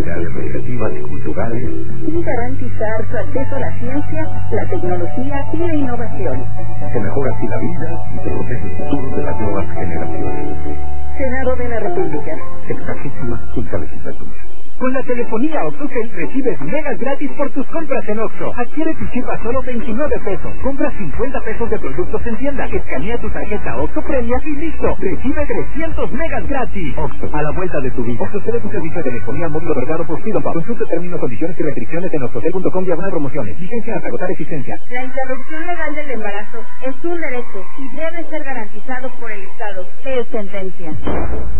actividades recreativas y culturales y garantizar su acceso a la ciencia, la tecnología y la innovación. Se mejora así la vida y se protege el futuro de las nuevas generaciones. Senado de la República. 65ª legislatura. Con la telefonía OxxoCell recibes megas gratis por tus compras en Oxxo. Adquiere tu chip a solo 29 pesos. Compra 50 pesos de productos en tienda. Escanea tu tarjeta Oxxo Premia y listo. Recibe 300 megas gratis. Oxxo, a la vuelta de tu vida. Oxxo cede tu servicio de telefonía móvil otorgado por Freedom Pub. Consulta términos, condiciones y restricciones en oxxocell.com/promociones. Vigencia hasta agotar existencia. La interrupción legal del embarazo es un derecho y debe ser garantizado por el Estado. Es sentencia.